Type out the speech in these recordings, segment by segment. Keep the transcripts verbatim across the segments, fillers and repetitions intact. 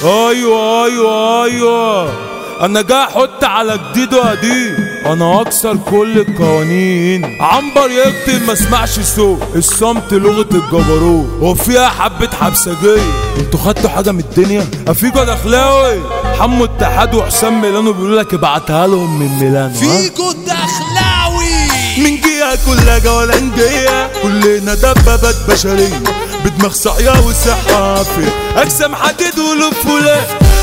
ايوه ايوه ايوه انا جاي احط على جديد وقديم، انا اكسر كل القوانين. عنبر يكتب ما اسمعش صوت، الصمت لغة الجبروت، وفيها حبة حبسجية. انتوا خدتوا حاجة من الدنيا؟ افيجو دخلاوي حمو اتحاد وحسام ميلانو بيقولوا لك ابعتها لهم من ميلانو. فيجو دخلاوي من جهة كلها جولانجية، كلنا دبابات بشرية بدماغ صحية وصحة عافية، اجسام حديد ولفولة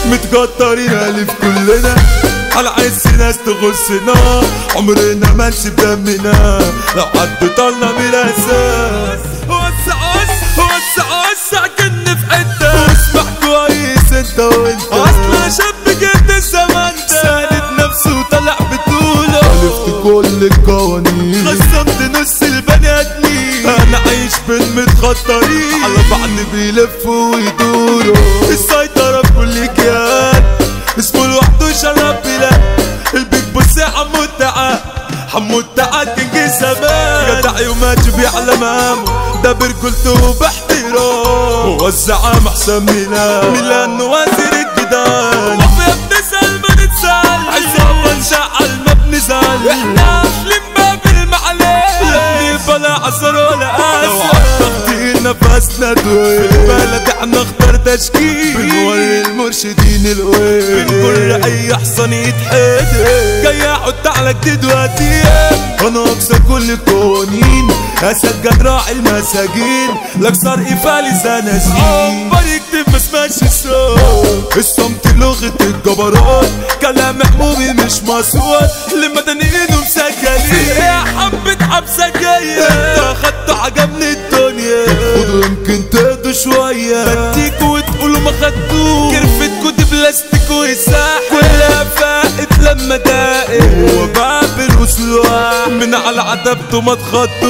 متقطرين الف كلنا على عز ناس تغصنا، عمرنا ما نسيب دمنا لو حد طلع من الاساس. وسع وسع وسع وسع كن في حته، واسمع كويس انت وانت، اصلا شاب جبت الزمن ده ساند نفسه وطلع بطوله، خالفت كل القوانين، خصمت نص البني ادمين، انا عايش بين متخطرين على بعض بيلفوا ويدوروا، السيطرة بكل كيان اسمه لوحده شرب بلاد. البيج بوس حمو اتحاد، حمو اتحاد كينج زمان، جدع يومات بيعلم همه ده برجولته باحترام، هو الزعام حسام ميلان، ميلان وزير الجدال، وفي بنسأل ما نتسأل، عزام نشعل ما بنزعل، احنا لما بالمعلم لا بلا عصر ولا اسد، تخطير نفسنا دوي في البلد احنا اختار تشكيل، بنوري المرشدين الويل، بنقول اي حصان يتحدى، جاي احط على جديد وقديم، انا اكسر كل القوانين، اسد جد راعي المساجين، لاكسر قفالي زنازين، عنبر يكتب ما اسمعش الصوت، الصمت لغة الجبروت، كلام عمومي مش مسؤول لمدنيين ومسجلين، يا حبة حبسة جاية انت خدتوا حاجة من الدنيا، خدوا يمكن تهدوا شوية، بديكوا وتقولوا ما خدتوش، كرفتكوا دي بلاستيك وساحة، كلها فائت لما دائق، هو باب الاسلوح من على عتبته ما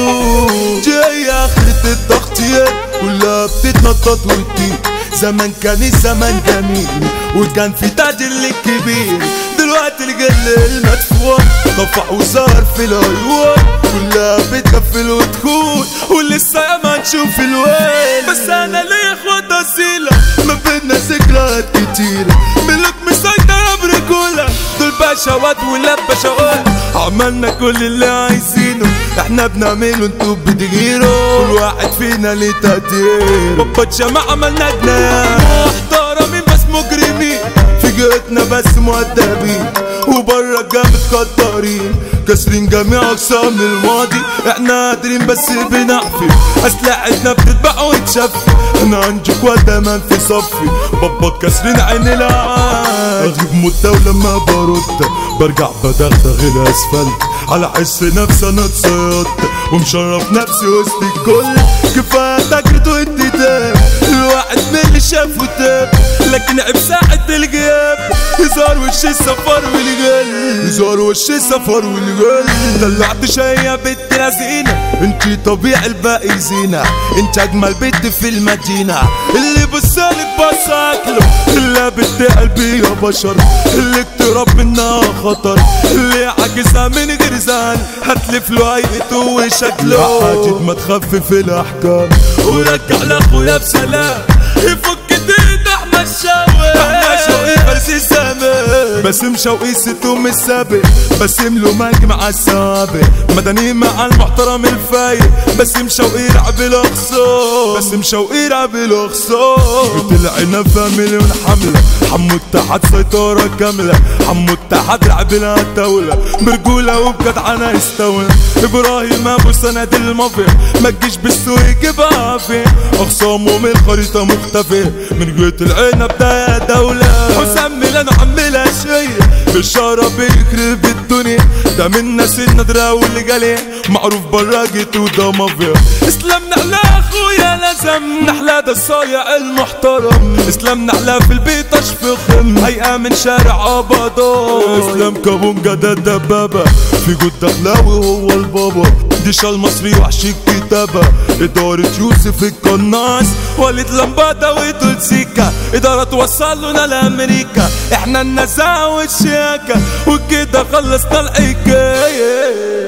تخطوش، جاي اخرة التخطيط كلها بتتنطط وتطير، زمان كان الزمان جميل وكان في تاجر للكبير، دلوقتي الجل المدفوع طفح وصار في العيون، كلها بتكفل وتخون ولسه ياما نشوف الويل، بس انا ليا اخوات اصيلة ما بينا ذكريات كتيرة، ملوك مسيطرة برجولة، دول بشوات ولاد بشوات، عملنا كل اللي عايزينه، احنا بنعمله انتوا بتغيروا، كل واحد فينا ليه تقدير، بابا جماعة عملنا جنان، محترمين بس مجرمين، في جهتنا بس مؤدبين، وبره الجامد قدارين، كاسرين جميع اقسام الماضي، احنا قادرين بس بنعفي، اسلحتنا بتتباع وتشفي، انا عندي قوة دايما في صفي، بابا كاسرين عين العين، اغيب مدة ولما برد برجع بدغدغ الاسفلت، على حس نفسي انا اتصيدت ومشرف نفسي وسط الكل، كفاية تجرد وانتداب، الواحد من اللي شاف وتاب، لكن عيب ساعة الغياب، يظهر وش السفر والغل، يظهر وش السفر والغل، طلعت شوية بنت لذينة، انتي طبيعي الباقي زينة، انت اجمل بنت في المدينة، اللي بصالك بصاكله، اللي بنت قلبي يا بشر، اللي اقترب منها خطر، اللي عاجزها من غير زعل، هتلف له هيئته وشكله، حاجد ما تخفف الاحكام، ورجع لاخويا بسلام، يفك ايد احمد شوقي، احمد شوقي فارس الزمان، باسم شوقي ستهم السابق، باسم له مجمع السابق، مدني مع المحترم الفايق، باسم شوقي رعب الاخصام، باسم شوقي رعب الاخصام، طلعنا في مليون حملة، حمو اتحاد سيطرة كاملة، حمو اتحاد رعب الدولة، برجولة وبجدعنة يستولى، ابراهيم ابو سند المافيا، ما تجيش بالسوق يجيبها فين، اخصامه من الخريطة مختفية، من جهة العنب ده يا دولة، حسام ميلان عملها شيء بالشارع بيخرب الدنيا، ده من ناس النادرة واللي جالي معروف براجته وده مافيا، اسلام نحلة اخويا لازم نحلة ده الصايع المحترم، اسلام نحلة في البيت اشفخم، هيئة من شارع اباضو، اسلام كابونجا ده الدبابة، في جود دخلاوي هو البابا، ديشا المصري وحش الكتابة، إدارة يوسف القناص، وليد لمبادة وطول سيكا، إدارة توصلنا لأمريكا، احنا النزاهة والشياكة، وكده خلصنا الحكاية.